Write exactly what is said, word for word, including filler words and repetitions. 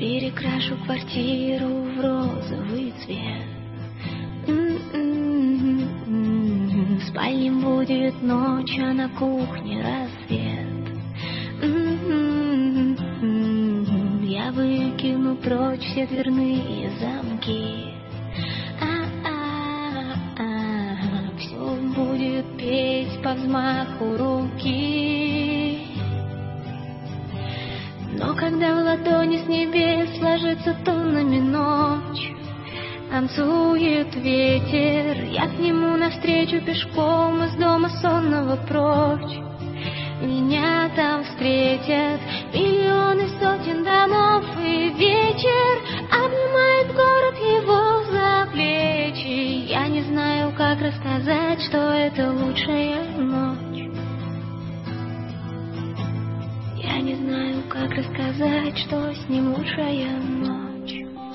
Перекрашу квартиру в розовый цвет. М-м-м-м. В спальне будет ночь, а на кухне рассвет. М-м-м-м. Я выкину прочь все дверные замки. А-а-а. Все будет петь по взмаху руки. Но когда в ладони с небес ложится тоннами ночь, танцует ветер, я к нему навстречу пешком из дома сонного прочь. Меня там встретят миллионы сотен домов, и вечер обнимает город его за плечи. Я не знаю, как рассказать, что это лучшая ночь. Я не знаю, как рассказать, что с ним лучшая ночь.